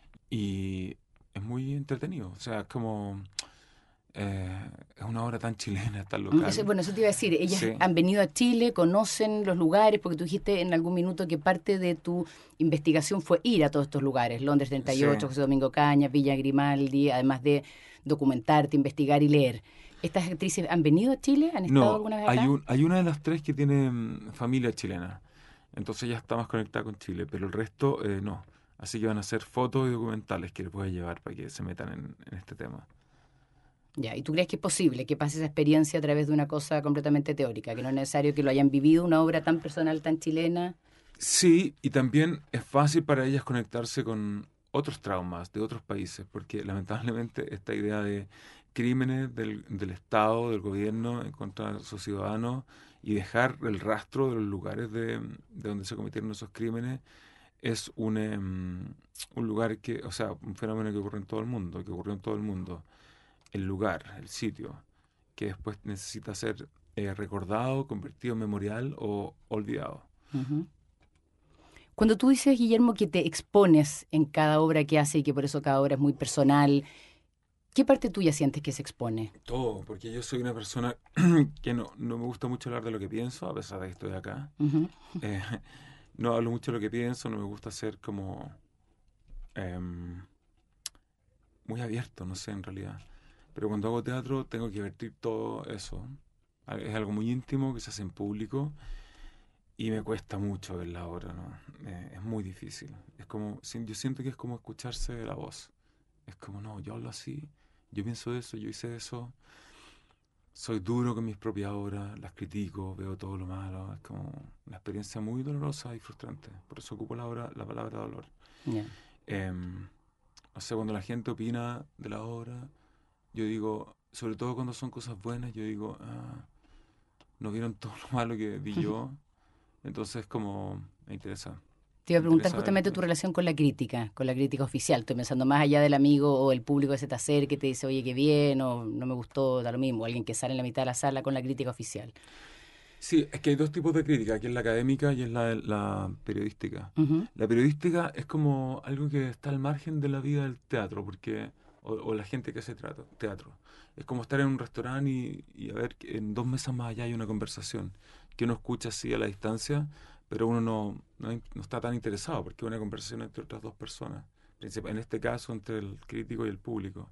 y es muy entretenido. O sea, es como... eh, es una obra tan chilena, tan Eso, local. bueno, eso te iba a decir, ellas Sí, han venido a Chile, conocen los lugares, porque tú dijiste en algún minuto que parte de tu investigación fue ir a todos estos lugares, Londres treinta y ocho, sí. José Domingo Cañas, Villa Grimaldi, además de documentarte, investigar y leer. ¿Estas actrices han venido a Chile? ¿Han estado No, alguna vez hay, acá? un, hay una de las tres que tiene mm, familia chilena. Entonces ya está más conectada con Chile, pero el resto eh, no. Así que van a hacer fotos y documentales que le puedes llevar para que se metan en, en este tema. Ya, ¿y tú crees que es posible que pase esa experiencia a través de una cosa completamente teórica, que no es necesario que lo hayan vivido, una obra tan personal, tan chilena? Sí, y también es fácil para ellas conectarse con otros traumas de otros países, porque lamentablemente esta idea de crímenes del, del Estado, del gobierno en contra de sus ciudadanos y dejar el rastro de los lugares de, de donde se cometieron esos crímenes es un, em, un lugar que, o sea, un fenómeno que ocurre en todo el mundo, que ocurrió en todo el mundo. El lugar, el sitio, que después necesita ser eh, recordado, convertido en memorial o olvidado. Ujú. Cuando tú dices, Guillermo, que te expones en cada obra que hace y que por eso cada obra es muy personal, ¿qué parte tuya sientes que se expone? Todo, porque yo soy una persona que no, no me gusta mucho hablar de lo que pienso, a pesar de que estoy acá. Ujú. Eh, no hablo mucho de lo que pienso, no me gusta ser como em, muy abierto, no sé, en realidad. Pero cuando hago teatro tengo que vertir todo eso. Al- Es algo muy íntimo que se hace en público y me cuesta mucho ver la obra, ¿no? Eh, es muy difícil. Es como, si- yo siento que es como escucharse la voz. Es como, no, yo hablo así, yo pienso eso, yo hice eso. Soy duro con mis propias obras, las critico, veo todo lo malo. Es como una experiencia muy dolorosa y frustrante. Por eso ocupo la, obra, la palabra dolor. Ya. Em, o sea, cuando la gente opina de la obra, yo digo, sobre todo cuando son cosas buenas, yo digo, ah, no vieron todo lo malo que vi yo, entonces como me interesa. Te iba a Me preguntar interesa justamente verlo. tu relación con la crítica, con la crítica oficial. Estoy pensando más allá del amigo o el público que se te acerca y te dice, oye, qué bien, o no me gustó, da lo mismo. O alguien que sale en la mitad de la sala con la crítica oficial. Sí, es que hay dos tipos de crítica, que es la académica y es la, la periodística. Ujú. La periodística es como algo que está al margen de la vida del teatro, porque o, o la gente que hace trato- teatro. Es como estar en un restaurante y, y a ver que en dos mesas más allá hay una conversación, que uno escucha así a la distancia, pero uno no, no, in- no está tan interesado, porque es una conversación entre otras dos personas. Princip- En este caso, entre el crítico y el público.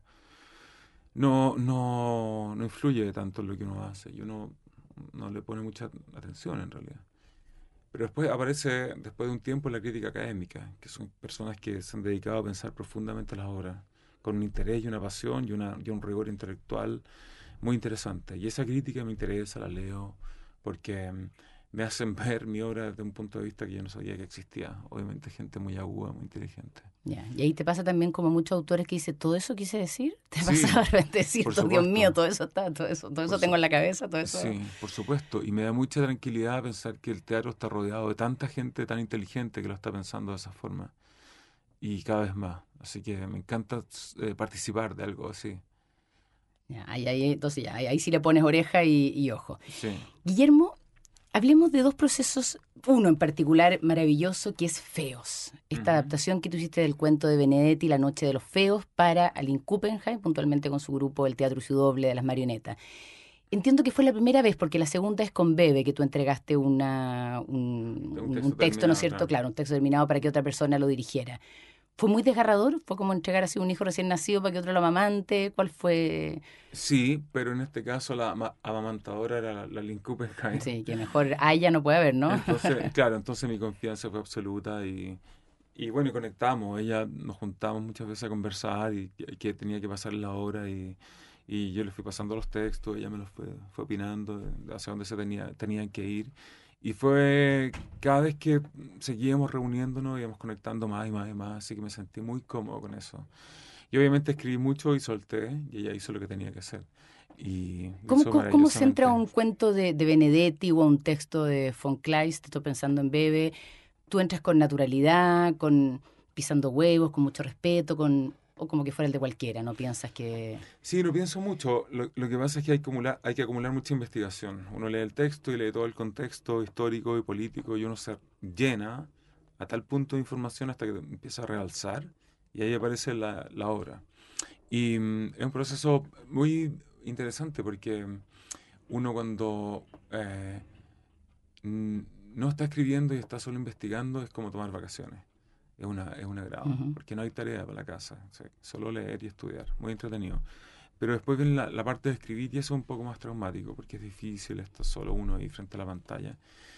No, no, no influye tanto en lo que uno hace y uno no le pone mucha atención en realidad. Pero después aparece, después de un tiempo, la crítica académica, que son personas que se han dedicado a pensar profundamente las obras, con un interés y una pasión y, una, y un rigor intelectual muy interesante. Y esa crítica me interesa, la leo, porque mm, me hacen ver mi obra desde un punto de vista que yo no sabía que existía. Obviamente gente muy aguda, muy inteligente. Ya. Y ahí te pasa también como muchos autores que dicen, ¿todo eso quise decir? Te pasa Sí, de repente decir, por todo, Dios mío, supuesto. todo eso está, todo eso, todo Por eso tengo su- en la cabeza, todo eso. Sí, por supuesto. Y me da mucha tranquilidad pensar que el teatro está rodeado de tanta gente tan inteligente que lo está pensando de esa forma. Y cada vez más. Así que me encanta eh, participar de algo así. Ya, ahí, ahí, entonces ya, ahí, ahí sí le pones oreja y, y ojo. Sí. Guillermo, hablemos de dos procesos, uno en particular maravilloso, que es Feos. Esta Ujú. adaptación que tú hiciste del cuento de Benedetti, La Noche de los Feos, para Aline Kuppenheim, puntualmente con su grupo El Teatro Ciudoble de las Marionetas. Entiendo que fue la primera vez, porque la segunda es con Bebe, que tú entregaste una, un, De un un- un texto texto, ¿no es terminado, cierto? claro. Claro, un texto terminado para que otra persona lo dirigiera. ¿Fue muy desgarrador? ¿Fue como entregar así un hijo recién nacido para que otro lo amamante? ¿Cuál fue? Sí, pero en este caso la ama- amamantadora era la, la Lynn Kuppenheim. Sí, que mejor haya no puede haber, ¿no? Entonces, claro, entonces mi confianza fue absoluta y, y bueno, y conectamos. Ella nos juntamos muchas veces a conversar y que, que tenía que pasar la obra y, y yo le fui pasando los textos, ella me los fue, fue opinando de hacia dónde se tenía, tenían que ir. Y fue cada vez que seguíamos reuniéndonos, íbamos conectando más y más y más, así que me sentí muy cómodo con eso. Y obviamente escribí mucho y solté, y ella hizo lo que tenía que hacer. Y lo ¿Cómo, hizo cómo, cómo se entra a maravillosamente. un cuento de, de Benedetti o a un texto de von Kleist? Estoy pensando en Bebe. ¿Tú entras con naturalidad, con pisando huevos, con mucho respeto, con o como que fuera el de cualquiera? ¿No piensas que...? Sí, lo pienso mucho. Lo, lo que pasa es que hay, acumular, hay que acumular mucha investigación. Uno lee el texto y lee todo el contexto histórico y político y uno se llena a tal punto de información hasta que empieza a realzar y ahí aparece la, la obra. Y mm, es un proceso muy interesante porque uno cuando eh, mm, no está escribiendo y está solo investigando es como tomar vacaciones. Es una, es un agrado, Ujú. porque no hay tarea para la casa, o sea, solo leer y estudiar, muy entretenido. Pero después viene la, la parte de escribir y eso es un poco más traumático, porque es difícil, está solo uno ahí frente a la pantalla.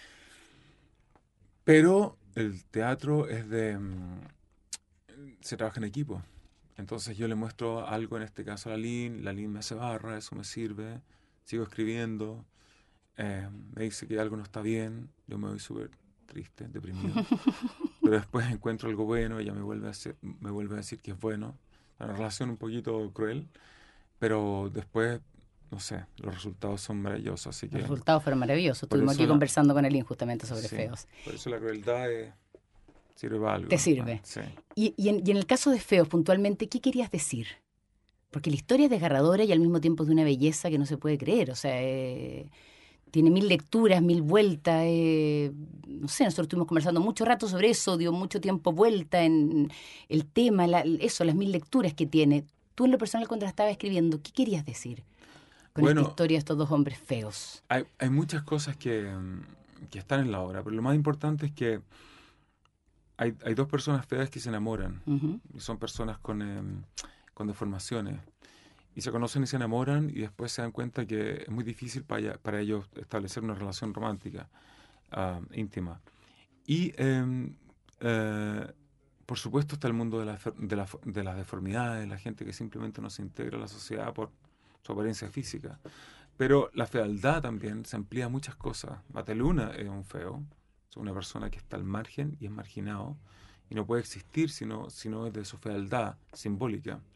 Pero el teatro es de... mm, se trabaja en equipo. Entonces yo le muestro algo, en este caso a la Lin, la Lin me hace barra, eso me sirve, sigo escribiendo, eh, me dice que algo no está bien, yo me voy súper triste, deprimido. Pero después encuentro algo bueno, ella me vuelve a, hacer- me vuelve a decir que es bueno. Una relación un poquito cruel, pero después, no sé, los resultados son maravillosos, así Los que resultados fueron maravillosos. por Estuvimos eso aquí la, conversando con Elin justamente sobre sí, Feos. por eso la crueldad es- sirve para ¿Te algo. Ah, sirve? sí. Y, y en, y en el caso de Feos, puntualmente, ¿qué querías decir? Porque la historia es desgarradora y al mismo tiempo de una belleza que no se puede creer. O sea, eh, tiene mil lecturas, mil vueltas. eh, no sé, nosotros estuvimos conversando mucho rato sobre eso, dio mucho tiempo vuelta en el tema, la- eso, las mil lecturas que tiene. Tú en lo personal cuando la estabas escribiendo, ¿qué querías decir con esta Bueno, historia de estos dos hombres feos? hay, hay muchas cosas que, mm, que están en la obra, pero lo más importante es que hay, hay dos personas feas que se enamoran, Ujú. y son personas con, em, con deformaciones. Y se conocen y se enamoran y después se dan cuenta que es muy difícil para, ella- para ellos establecer una relación romántica, ah, íntima. Y em, eh, por supuesto está el mundo de, la fer- de, la- de las deformidades, la gente que simplemente no se integra a la sociedad por su apariencia física. Pero la fealdad también se amplía a muchas cosas. Mateluna es un feo, es una persona que está al margen y es marginado y no puede existir sino, sino desde su fealdad simbólica.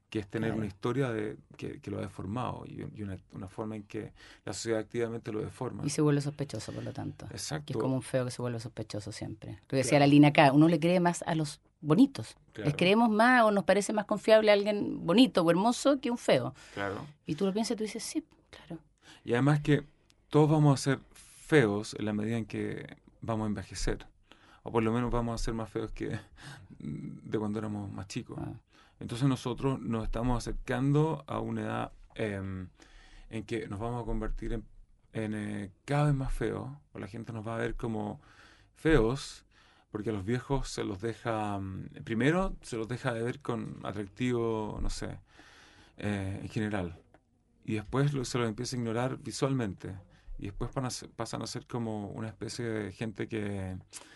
que es tener Claro. una historia de, que, que lo ha deformado y, y una, una forma en que la sociedad activamente lo deforma. Y se vuelve sospechoso, por lo tanto. Exacto. Que es como un feo que se vuelve sospechoso siempre. Lo que decía Claro. la Lina acá, uno le cree más a los bonitos. Claro. Les creemos más o nos parece más confiable a alguien bonito o hermoso que un feo. Claro. Y tú lo piensas y tú dices, sí, claro. Y además que todos vamos a ser feos en la medida en que vamos a envejecer. O por lo menos vamos a ser más feos que de cuando éramos más chicos. Ah. Entonces nosotros nos estamos acercando a una edad eh, en que nos vamos a convertir en, en eh, cada vez más feos. O la gente nos va a ver como feos, porque a los viejos se los deja, um, primero se los deja de ver con atractivo, no sé, eh, en general. Y después lo, se los empieza a ignorar visualmente. Y después van a ser, pasan a ser como una especie de gente que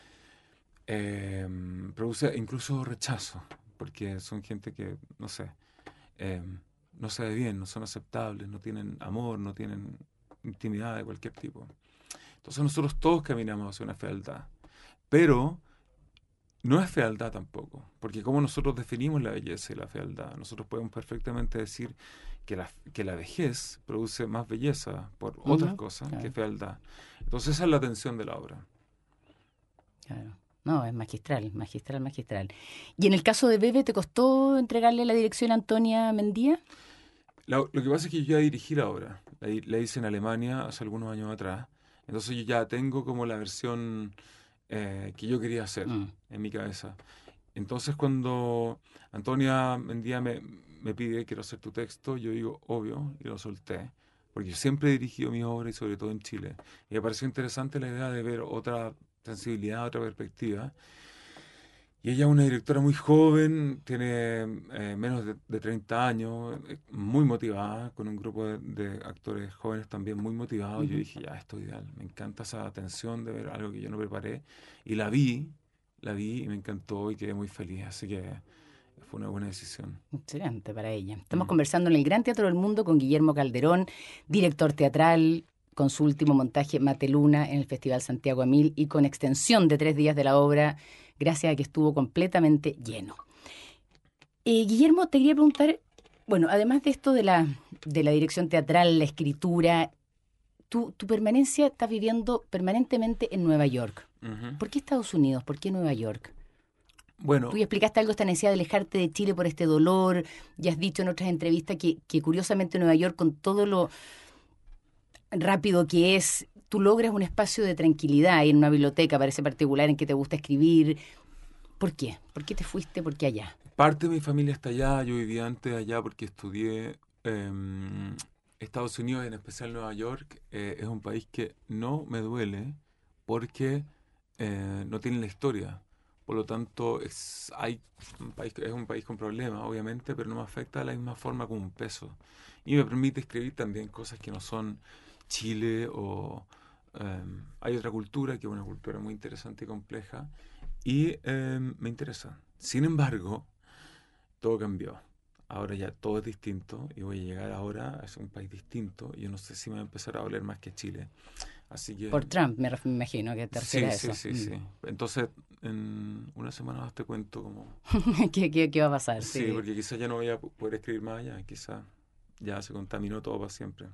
eh, produce incluso rechazo, porque son gente que, no sé, eh, no se ve bien, no son aceptables, no tienen amor, no tienen intimidad de cualquier tipo. Entonces nosotros todos caminamos hacia una fealdad, pero no es fealdad tampoco, porque como nosotros definimos la belleza y la fealdad, nosotros podemos perfectamente decir que la, que la vejez produce más belleza por Uh-huh, otras cosas claro. que fealdad. Entonces esa es la tensión de la obra. Claro. No, es magistral, magistral, magistral. ¿Y en el caso de Bebe, te costó entregarle la dirección a Antonia Mendía? La, lo que pasa es que yo ya dirigí la obra, la, la hice en Alemania hace algunos años atrás, entonces yo ya tengo como la versión eh, que yo quería hacer Mm. en mi cabeza. Entonces cuando Antonia Mendía me, me pide, quiero hacer tu texto, yo digo, obvio, y lo solté, porque yo siempre he dirigido mi obra y sobre todo en Chile. Y me pareció interesante la idea de ver otra sensibilidad, otra perspectiva. Y ella es una directora muy joven, tiene eh, menos de, de treinta años, eh, muy motivada, con un grupo de, de actores jóvenes también muy motivados. Uh-huh. Yo dije, ya, esto es ideal. Me encanta esa tensión de ver algo que yo no preparé. Y la vi, la vi y me encantó y quedé muy feliz. Así que fue una buena decisión. Excelente para ella. Estamos Mm. conversando en el Gran Teatro del Mundo con Guillermo Calderón, director teatral, con su último montaje Mateluna en el Festival Santiago a Mil y con extensión de tres días de la obra, gracias a que estuvo completamente lleno. Eh, Guillermo, te quería preguntar, bueno, además de esto de la, de la dirección teatral, la escritura, tu, tu permanencia estás viviendo permanentemente en Nueva York. Uh-huh. ¿Por qué Estados Unidos? ¿Por qué Nueva York? Bueno, Tú ya explicaste algo, esta necesidad de alejarte de Chile por este dolor, ya has dicho en otras entrevistas que, que curiosamente Nueva York, con todo lo rápido que es, tú logras un espacio de tranquilidad en una biblioteca, parece particular, en que te gusta escribir. ¿Por qué? ¿Por qué te fuiste? ¿Por qué allá? parte de mi familia está allá, yo vivía antes allá porque estudié eh, Estados Unidos, en especial Nueva York. Eh, es un país que no me duele porque eh, no tiene la historia. Por lo tanto, es, hay un país, es un país con problemas, obviamente, pero no me afecta de la misma forma como un peso. Y me permite escribir también cosas que no son Chile o... Um, hay otra cultura que es una cultura muy interesante y compleja y um, me interesa. Sin embargo, todo cambió. Ahora ya todo es distinto y voy a llegar ahora a un país distinto y yo no sé si me va a empezar a doler más que Chile. Así que... Por Trump, me, me imagino que te refieres sí, a eso. Sí, sí, mm. sí. Entonces, en una semana más te cuento cómo... ¿Qué, qué, ¿Qué va a pasar? Sí, sí, porque quizás ya no voy a poder escribir más allá, quizás ya se contaminó todo para siempre.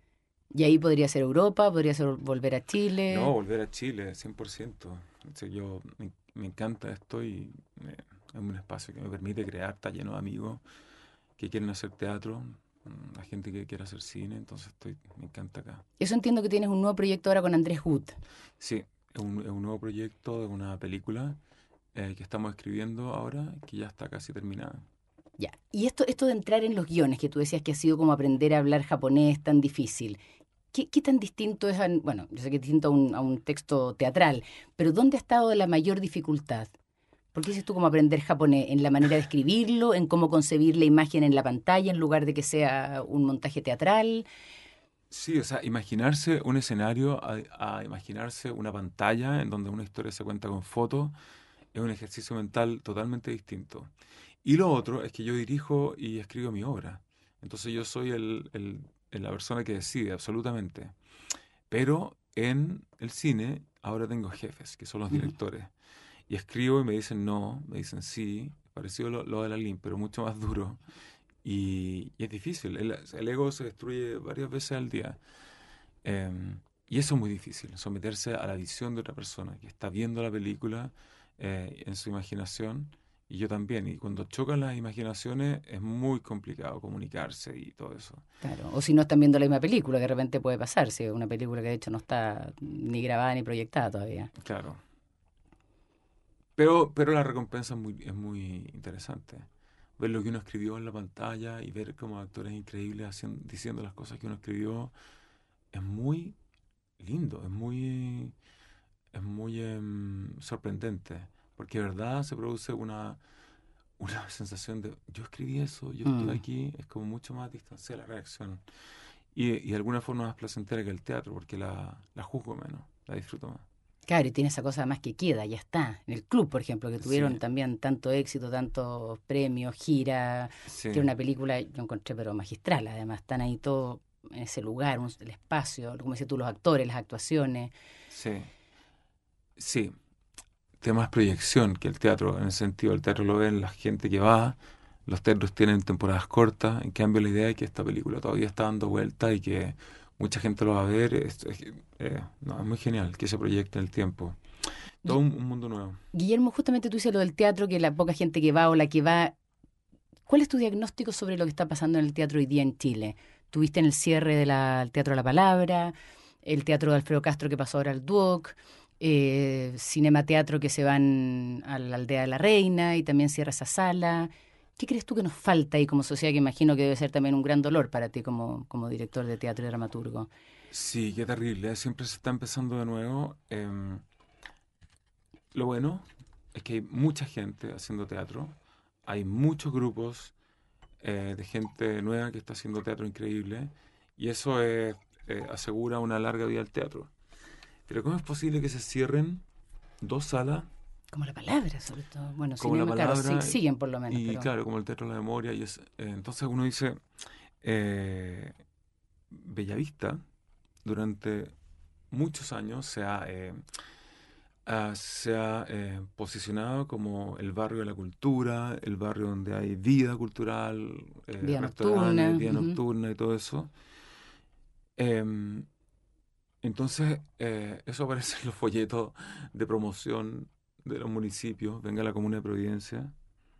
Y ahí podría ser Europa, podría ser volver a Chile. No, volver a Chile, cien por ciento. O sea, yo me, me encanta esto y eh, es un espacio que me permite crear, está lleno de amigos que quieren hacer teatro, la gente que quiere hacer cine, entonces estoy, me encanta acá. Eso entiendo que tienes un nuevo proyecto ahora con Andrés Wood. Sí, es un, es un nuevo proyecto de una película eh, que estamos escribiendo ahora, que ya está casi terminada. Ya, y esto, esto de entrar en los guiones, que tú decías que ha sido como aprender a hablar japonés tan difícil, ¿qué, qué tan distinto es? A, bueno, yo sé que es distinto a un, a un texto teatral, pero ¿dónde ha estado la mayor dificultad? ¿Por qué dices tú cómo aprender japonés? ¿En la manera de escribirlo? ¿En cómo concebir la imagen en la pantalla en lugar de que sea un montaje teatral? Sí, o sea, imaginarse un escenario, a, a imaginarse una pantalla en donde una historia se cuenta con fotos, es un ejercicio mental totalmente distinto. Y lo otro es que yo dirijo y escribo mi obra. Entonces yo soy el, el, la persona que decide absolutamente. Pero en el cine ahora tengo jefes, que son los directores. Y escribo y me dicen no, me dicen sí, parecido lo, lo de la L I M, pero mucho más duro. Y, y es difícil. El, el ego se destruye varias veces al día. Eh, y eso es muy difícil, someterse a la visión de otra persona que está viendo la película eh, en su imaginación, y yo también. Y cuando chocan las imaginaciones es muy complicado comunicarse y todo eso. Claro, o si no están viendo la misma película, que de repente puede pasar, si es una película que de hecho no está ni grabada ni proyectada todavía. Claro. Pero, pero la recompensa es muy, es muy interesante. Ver lo que uno escribió en la pantalla y ver como actores increíbles haciendo, diciendo las cosas que uno escribió es muy lindo, es muy, es muy um, sorprendente, porque de verdad se produce una, una sensación de yo escribí eso, yo Mm. estoy aquí, es como mucho más distanciada la reacción. Y, y de alguna forma más placentera que el teatro, porque la, la juzgo menos, la disfruto más. Claro, y tiene esa cosa además que queda, ya está. En el club, por ejemplo, que tuvieron Sí. también tanto éxito, tantos premios, gira, Sí. que era una película, yo encontré, pero magistral, además, están ahí todos en ese lugar, un- el espacio, como decías tú, los actores, las actuaciones. Sí. Sí. Tiene más proyección que el teatro, en el sentido, el teatro lo ven la gente que va, los teatros tienen temporadas cortas, en cambio la idea es que esta película todavía está dando vuelta y que mucha gente lo va a ver, es, es, eh, no, es muy genial que se proyecte en el tiempo. Todo un, un mundo nuevo. Guillermo, justamente tú dices lo del teatro, que la poca gente que va o la que va. ¿Cuál es tu diagnóstico sobre lo que está pasando en el teatro hoy día en Chile? Tuviste en el cierre del Teatro de la Palabra, el Teatro de Alfredo Castro que pasó ahora al Duoc, eh, Cinema Teatro que se van a la Aldea de la Reina y también cierra esa sala. ¿Qué crees tú que nos falta ahí como sociedad? Que imagino que debe ser también un gran dolor para ti como, como director de teatro y dramaturgo. Sí, qué terrible, siempre se está empezando de nuevo. Em, lo bueno es que hay mucha gente haciendo teatro, hay muchos grupos eh, de gente nueva que está haciendo teatro increíble, y eso es, eh, asegura una larga vida al teatro. Pero ¿cómo es posible que se cierren dos salas? Como la palabra, sobre todo. Bueno, Como la cinema, claro, palabra, sí, siguen por lo menos. Y pero... claro, como el Teatro de la Memoria. Y es, eh, entonces uno dice, eh, Bellavista durante muchos años se ha, eh, ah, se ha eh, posicionado como el barrio de la cultura, el barrio donde hay vida cultural, eh, Vida restaurantes, nocturna. vida Ujú. nocturna y todo eso. Em, entonces, eh, eso aparece en los folletos de promoción de los municipios, venga la Comuna de Providencia.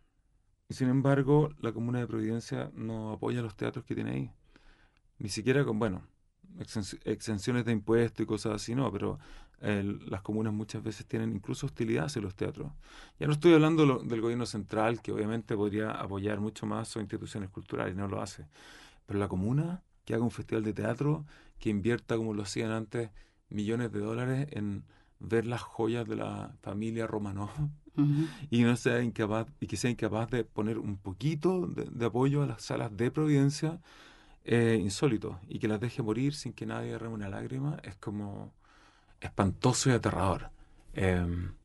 Y sin embargo, la Comuna de Providencia no apoya los teatros que tiene ahí. Ni siquiera con, bueno, exen- exenciones de impuestos y cosas así, no, pero eh, las comunas muchas veces tienen incluso hostilidad hacia los teatros. Ya no estoy hablando lo- del gobierno central, que obviamente podría apoyar mucho más sus instituciones culturales, no lo hace. Pero la comuna, que haga un festival de teatro, que invierta, como lo hacían antes, millones de dólares en ver las joyas de la familia Romanov, Ujú. y no sea incapaz, y que sea incapaz de poner un poquito de, de apoyo a las salas de Providencia, eh, insólito, y que las deje morir sin que nadie derrame una lágrima, es como espantoso y aterrador. Eh,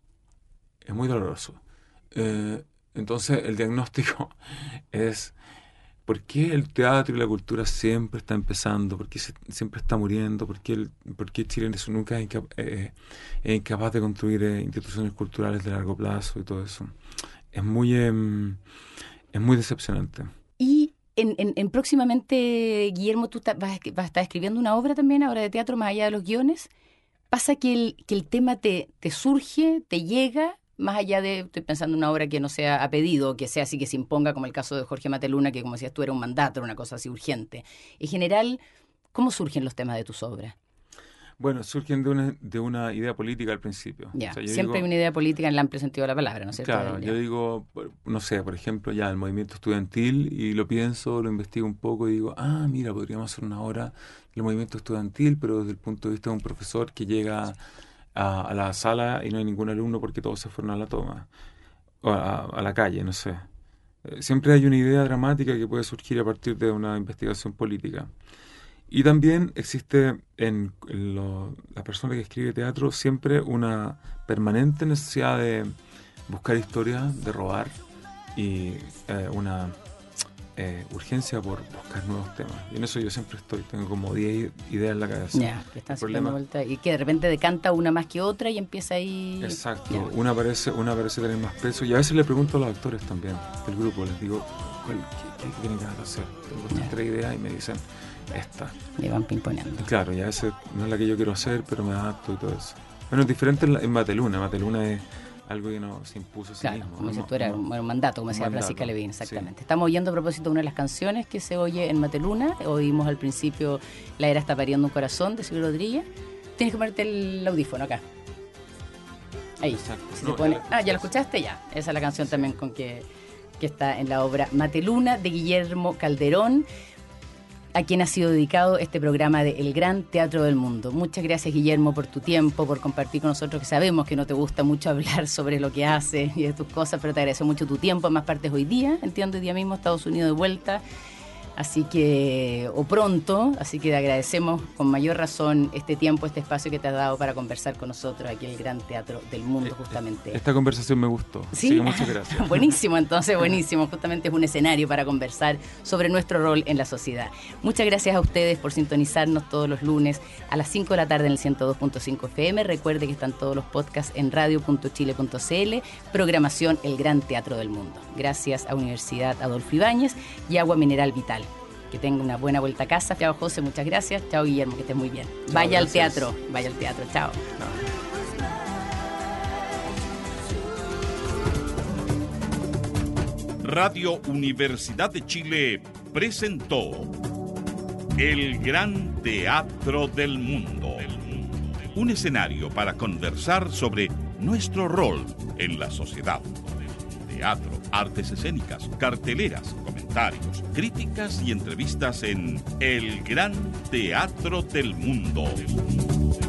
es muy doloroso. Eh, entonces el diagnóstico es: ¿por qué el teatro y la cultura siempre está empezando? ¿Por qué se- siempre está muriendo? ¿Por qué, el, por qué Chile eso nunca es, incap- eh, es incapaz de construir eh, instituciones culturales de largo plazo y todo eso? Es muy, em, es muy decepcionante. Y en, en, en próximamente, Guillermo, tú ta- vas, a escri- vas a estar escribiendo una obra también, ahora de teatro, más allá de los guiones. ¿Pasa que el, que el tema te, te surge, te llega, más allá de, estoy pensando en una obra que no sea a pedido, que sea así que se imponga, como el caso de Jorge Mateluna, que como decías tú era un mandato, era una cosa así urgente? En general, ¿cómo surgen los temas de tus obras? Bueno, surgen de una, de una idea política al principio. O Ya, sea, yo siempre hay digo, una idea política en el amplio sentido de la palabra, ¿no es cierto? claro, Ya. yo digo, por- no sé, por ejemplo, ya el movimiento estudiantil, y lo pienso, lo investigo un poco y digo, ah, mira, podríamos hacer una obra del movimiento estudiantil, pero desde el punto de vista de un profesor que llega a, a la sala y no hay ningún alumno porque todos se fueron a la toma, o a, a la calle, no sé. Eh, Siempre hay una idea dramática que puede surgir a partir de una investigación política. Y también existe en lo- la persona que escribe teatro siempre una permanente necesidad de buscar historias, de robar, y eh, una eh, urgencia por buscar nuevos temas. Y en eso yo siempre estoy, tengo como diez ideas en la cabeza. Ya, que están El siempre dando problema- vuelta y que de repente decanta una más que otra y empieza ahí. Exacto, Ya. una parece, una parece tener más peso, y a veces le pregunto a los actores también del grupo, les digo, ¿cuál- qué, ¿qué tienen ganas de hacer? Tengo estas tres ideas y me dicen, esta. Le van pimponeando. Claro, ya esa no es la que yo quiero hacer, pero me adapto y todo eso. Bueno, es diferente en, la, en Mateluna. Mateluna es algo que no se impuso a sí claro, mismo. Como no, si tú eras no, un, un mandato, como decía mandato, Francisca Levín, exactamente. sí. Estamos oyendo a propósito de una de las canciones que se oye en Mateluna. Oímos al principio La era está pariendo un corazón, de Silvio Rodríguez. Tienes que ponerte el audífono acá. Ahí. Exacto. Si No, se pone... ya Ah, ¿ya lo escuchaste? Ya. Esa es la canción también con que, que está en la obra Mateluna, de Guillermo Calderón, a quien ha sido dedicado este programa de El Gran Teatro del Mundo. Muchas gracias, Guillermo, por tu tiempo, por compartir con nosotros, que sabemos que no te gusta mucho hablar sobre lo que haces y de tus cosas, pero te agradezco mucho tu tiempo, en más partes hoy día, entiendo, hoy día mismo Estados Unidos de vuelta, así que, o pronto, así que te agradecemos con mayor razón este tiempo, este espacio que te has dado para conversar con nosotros aquí en el Gran Teatro del Mundo, justamente. Esta conversación me gustó, ¿Sí? así que muchas gracias. Buenísimo, entonces, buenísimo. Justamente es un escenario para conversar sobre nuestro rol en la sociedad. Muchas gracias a ustedes por sintonizarnos todos los lunes a las cinco de la tarde en el ciento dos punto cinco F M. Recuerde que están todos los podcasts en radio punto chile punto c l, programación El Gran Teatro del Mundo. Gracias a Universidad Adolfo Ibáñez y Agua Mineral Vital. Que tenga una buena vuelta a casa. Chao, José, muchas gracias. Chao, Guillermo, que estés muy bien. Chao, vaya gracias. al teatro, vaya al teatro. Chao. Radio Universidad de Chile presentó El Gran Teatro del Mundo. Un escenario para conversar sobre nuestro rol en la sociedad. Teatro, artes escénicas, carteleras, comentarios, críticas y entrevistas en El Gran Teatro del Mundo.